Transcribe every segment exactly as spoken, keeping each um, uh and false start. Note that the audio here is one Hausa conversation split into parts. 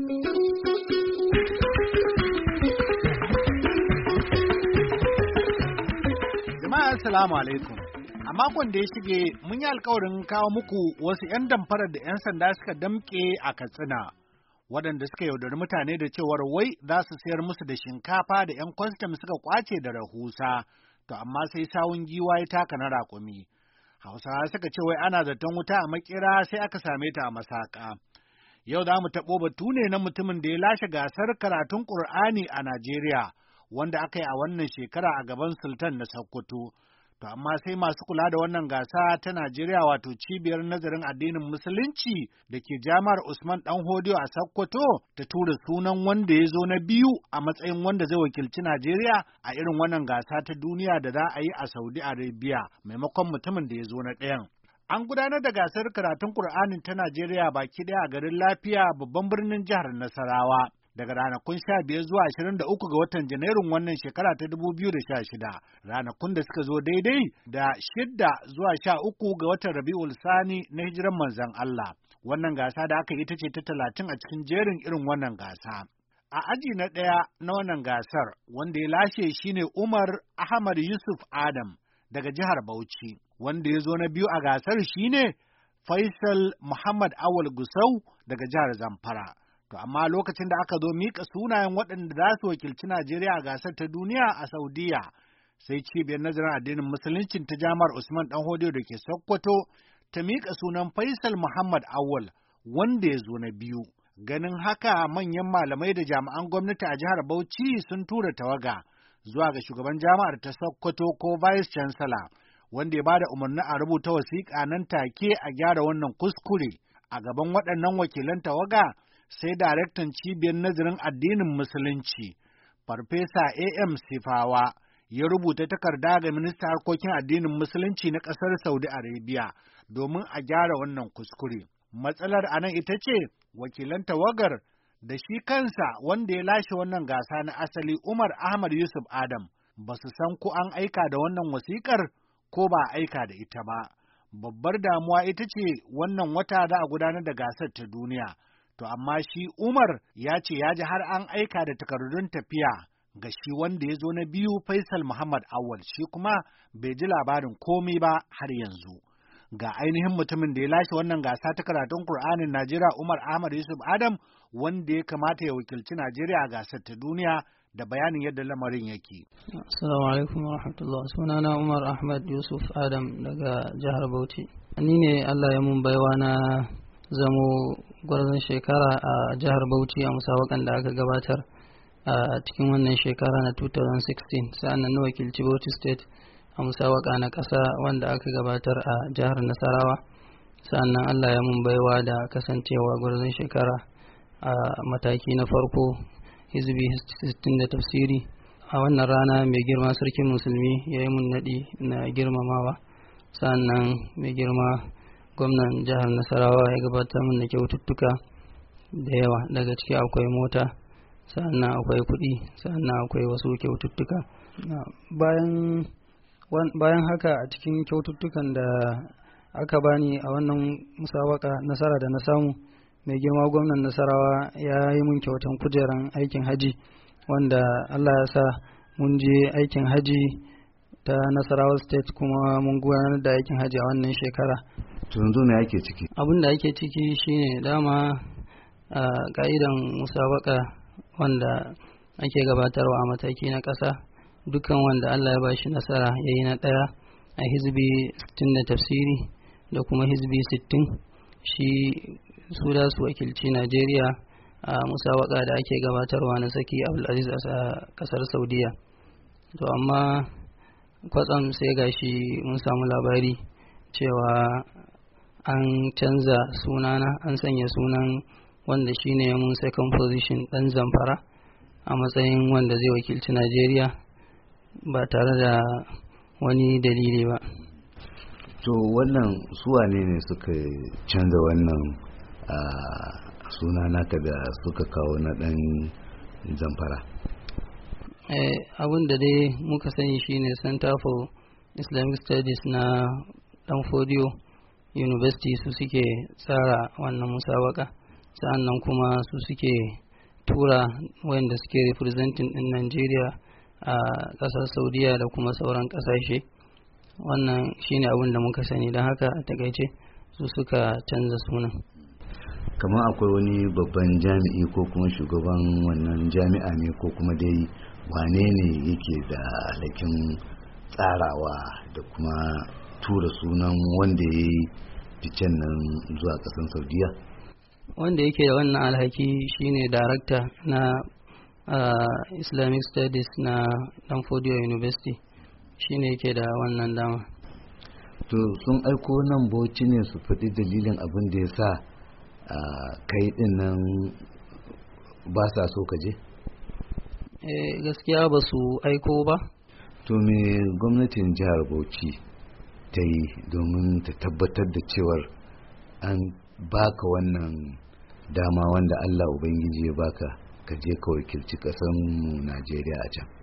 Jama'a assalamu alaikum. A makon da ya shige mun yi alkawarin kawo muku wasu 'yan damfarar da 'yan sanda suka damƙe a Katsina, waɗanda suka yaudari mutane da cewar wai za su sayar musu da shinkafa da 'yan kwastam suka kwace da rahusa, to amma sai sawun giwa ya taka na raƙumi. Hausawa suka ce wai ana zaton wuta a makera sai aka same ta a masaka. Yau za mu taɓo batu ne na mutumin da ya lashe gasar karatun Ƙur'ani a Najeriya, wanda aka yi a wannan shekara a gaban Sultan na Sokoto. To amma sai masu kula da wannan gasa ta Najeriya wato cibiyar nazarin addinin Musulunci da ke Jami'ar Usman Dan Hodiyo a Sokoto ta tura sunan wanda ya zo na biyu a matsayin wanda zai wakilci Najeriya a irin wannan gasa ta duniya da za a yi a Saudi Arabia maimakon mutumin da ya zo na ɗayan. An gudanar da gasar karatun Kur'anin ta Najeriya baki ɗaya a garin Lafiya babban birnin jihar Nasarawa. Daga ranakun sha biyar zuwa ashirin da uku ga watan Janairun wannan shekara ta dubu biyu da sha shida, ranakun da suka zo daidai da shidda zuwa sha uku ga watan Rabi'ul Sani na hijiran manzon Allah. Wannan gasa da aka yi ita ce ta talatin a cikin jerin irin wannan gasa. A aji na ɗaya na wannan gasar wanda ya lashe shine Umar Ahmad Yusuf Adam daga jihar Bauchi, wanda ya zo na biyu a gasar shine Faisal Muhammad Awal Gusau daga jihar Zamfara. To amma lokacin da aka zo mika sunayen waɗanda za su wakilci Najeriya a gasar ta duniya a Saudiya, sai cibiyar nazarin addinin Musuluncin ta Jami'ar Usman Dan Hodiyo da ke Sokoto ta mika sunan Faisal Muhammad Awal wanda ya zo na biyu. Ganin haka manyan malamai da jami'an gwamnati a jihar Bauchi sun tura tawaga zuwa ga shugaban jami'ar ta Sokoto ko Vice Chancellor, wanda ya ba da umarni a rubuta wasiƙa nan take a gyara wannan kuskure. A gaban waɗannan wakilan tawaga sai daraktan cibiyar nazarin addinin Musulunci, Farfesa A M Sifawa, ya rubuta takarda ga ministan harkokin addinin Musulunci na ƙasar Saudi Arabia domin a gyara wannan kuskure. Matsalar anan ita ce wakilan tawagar da shi kansa wanda ya lashe wannan gasa na asali Umar Ahmad Yusuf Adam ba su san ko an aika da wannan wasiƙar ko ba a aika da ita ba. Babbar damuwa ita ce wannan wata za a gudanar da gasar ta duniya. To amma shi Umar ya ce ya ji har an aika da takardun tafiya ga shi wanda ya zo na biyu Faisal Muhammad Awal, shi kuma bai ji labarin komai ba har yanzu. Ga ainihin mutumin da ya lashe wannan gasa ta karatun Kur'anin Najeriya Umar Ahmad Yusuf Adam wanda ya kamata ya wakilci Najeriya a gasar ta duniya da bayanin yadda lamarin yake. Assalamu alaikum wa rahmatullah. Sunana Umar Ahmad Yusuf Adam daga jihar Bauchi. Ni ne Allah ya mun baiwa na zamo gwarzon shekara a jihar Bauchi a musabakan da aka gabatar a cikin wannan shekara na two thousand sixteen, sa'annan na wakilci Bauchi State a musabaka na ƙasa wanda aka gabatar a jihar Nasarawa. Sa'annan Allah ya mun baiwa da kasancewa gwarzon shekara a mataki na farko hizbi sittin da tafsiri. A wannan rana mai girma sarkin musulmi ya yi mun naɗi na girmamawa, sa'annan mai girma gwamnan jihar Nasarawa ya gabatar min da kyaututtuka da yawa, daga ciki akwai mota, sannan akwai kuɗi, sannan akwai wasu kyaututtuka. Bayan bayan haka a cikin kyaututtukan da aka bani a wannan musabaka nasara da na samu, mai girma gwamnan Nasarawa ya yi mun kyautan kujeran aikin haji, wanda Allah ya sa mun je aikin haji ta Nasarawa State kuma mun gudanar da aikin haji a wannan shekara. Yanzu me ake ciki? Abin da ake ciki shine dama a ka'idan musabaka wanda ake gabatarwa a mataki na ƙasa, dukkan wanda Allah ya bashi nasara ya yi na ɗaya a hizbi sittin da tafsiri da kuma hizbi sittin, shi su da su wakilci Najeriya a musabaka da ake gabatarwa na Saki Abdulaziz a ƙasar Saudiya. To amma kwatsam sai gashi mun samu labari cewa an canza sunana, an sanya sunan wanda shine mun second position dan Zamfara a matsayin wanda zai wakilci Najeriya ba tare da wani dalili ba. To wannan suwane ne suka canza wannan suna naka da suka kawo na dan Zamfara? Eh, abin da dai muka sani shine Center for Islamic Studies na Dan Fodiyo University su suke tsara wannan musabaka, sa'annan kuma su suke tura wayanda suke representing din Najeriya a ƙasar Saudiya da kuma sauran ƙasashe. Wannan shine abin da muka sani, don haka a takaice su suka canza sunan. Kamar akwai wani babban jami'i ko kuma shugaban wannan jami'a ne ko kuma dai wane ne yake da alhakin tsarawa da kuma tura sunan wanda ya yi ficen nan zuwa ƙasar Saudiya? Wanda yake da wannan alhaki shine darakta na uh, Islamic Studies na Danfodiyo University, shine yake da wannan dama. To sun aiko nan Bauchi ne su faɗi dalilin abin da ya sa uh, kai ɗin nan ba sa so ka je? Eh, gaskiya ba su aiko ba. To me gwamnatin jihar Bauchi ta yi domin ta tabbatar da cewar an baka wannan dama wanda Allah Ubangiji ya baka ka je ka wakilci ƙasar mu Najeriya a can?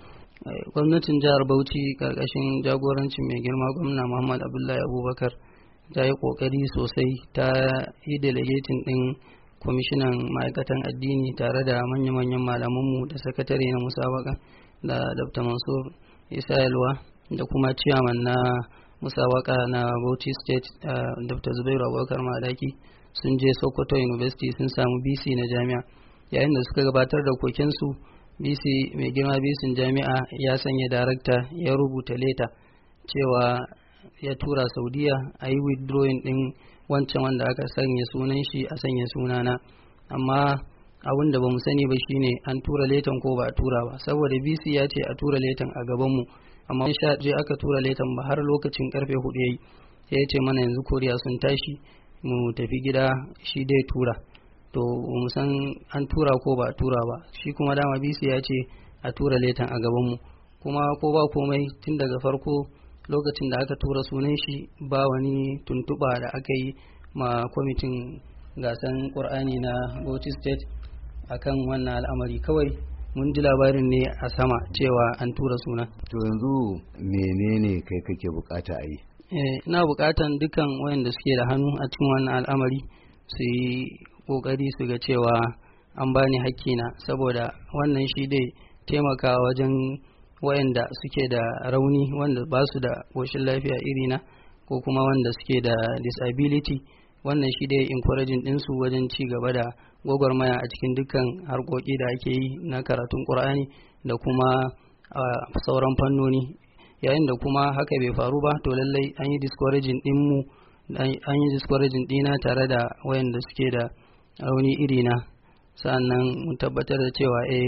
Gwamnatin jihar Bauchi karkashin jagorancin mai girma gwamna Muhammad Abdullahi Abubakar ta yi kokari sosai, ta yi delegating din kwamishinan ma'aikatan addini tare da manya-manyan malamanmu da sakatare na musabaka da Dr. Mansur Isa Yalwa da kuma ciyaman na musabaka na Bauchi State Dr. Zubairu Abubakar Madaki sun je Sokoto University sun samu B C na jami'a. Yayin da suka gabatar da kokensu, B C mai girma B C jami'a ya sanya darakta ya rubuta leta cewa ya tura Saudiya a yi withdrawing din wancan wanda aka sanya sunan shi a sanya sunana. Amma abin da ba mu sani ba shine an tura letan ko ba a tura ba, saboda B C ya ce a tura letan a gabanmu, amma sha je aka tura letan ba har lokacin karfe hudu yayi sai ya ce mana yanzu Koriya sun tashi mu tafi gida, shi dai tura. To mu san an tura ko ba a tura ba, shi kuma dama B C ya ce a tura letan a gabanmu, kuma ko ba komai tun daga farko lokacin da aka tura sunan shi ba wani tuntuɓa da aka yi ma kwamitin gasan Qur'ani na Bauchi State akan wannan al'amari. Kawai mun ji labarin ne a sama cewa an tura suna. To yanzu menene kai kake bukata a yi? Eh, ina bukatan dukan wayanda suke da hannu a cikin wannan al'amari su yi kokari su ga cewa an bani hakkina, saboda wannan shi dai taimaka wajen wayanda suke da rauni, wanda ba su da koshin lafiya irina ko kuma wanda suke da disability. Wannan shi dai encouraging ɗinsu wajen ci gaba da gwagwarmaya a cikin dukkan harkoki da ake yi na karatun Qur'ani da kuma sauran fannoni. Yayin da kuma haka bai faru ba, to lallai an yi discouraging ɗinmu, an yi discouraging ɗina tare da wayanda suke da rauni irina, sa'annan mun tabbatar da cewa eh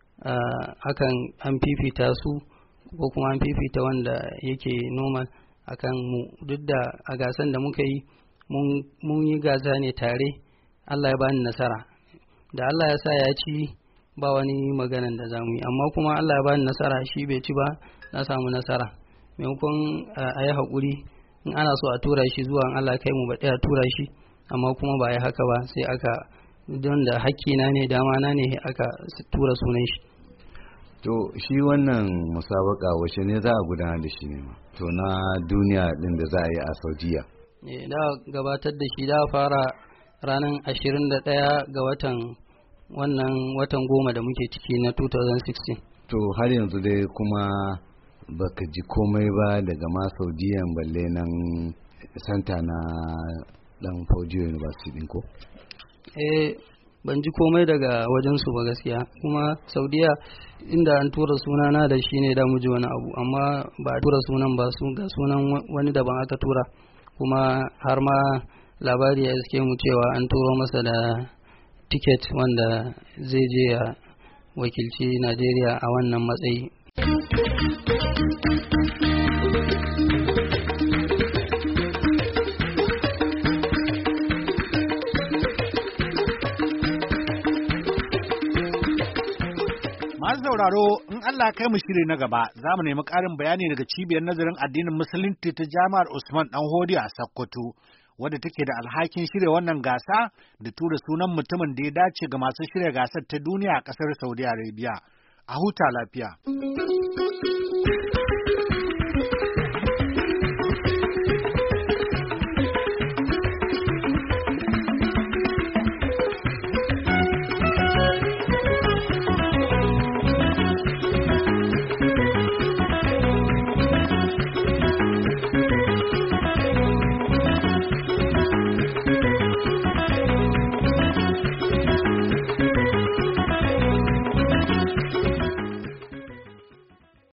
hakan an fifita su ko kuma an fifita wanda yake normal akan mu. Duk da a gasan da muka yi mun yi gasa ne tare, Allah ya bani nasara. Da Allah ya sa ya ci ba wani maganan da zamu yi, amma kuma Allah ya bani nasara, shi bai ci ba, na samu nasara. Maimakon a yi haƙuri, in ana so a tura shi zuwa Allah kai mu ba ɗaya tura shi, amma kuma ba yi haka ba, sai aka don da hakkina ne dama na ne aka tura sunan shi. To shi wannan musabaka wace ne za a gudanar da shi ne? To na duniya din da za a yi a Saudiya. Eh, da gabatar da shi da fara ranar ashirin da ɗaya ga watan wannan watan goma da muke ciki na two thousand sixteen. To har yanzu dai kuma baka ji komai ba daga ma Saudiyan balle nan santa na Danfodiyo University din ko? Eh, ban ji komai daga wajensu ba gaskiya, kuma Saudiya inda an tura sunana da shi ne da mu ji wani abu, amma ba a tura sunan ba, su ga sunan wani daban aka tura, kuma har ma labari ya iske mu cewa an turo masa da tiket wanda zai je ya wakilci Najeriya a wannan matsayi. Masu sauraro, in Allah kai mu shiri na gaba, za mu nemi ƙarin bayani daga cibiyar nazarin addinin Musulunci ta Jami'ar Usman Danfodiyo a Sokoto, wadda take da alhakin shirya wannan gasa da tura sunan mutumin da ya dace ga masu shirya gasar ta duniya a ƙasar Saudi Arabia. A huta lafiya.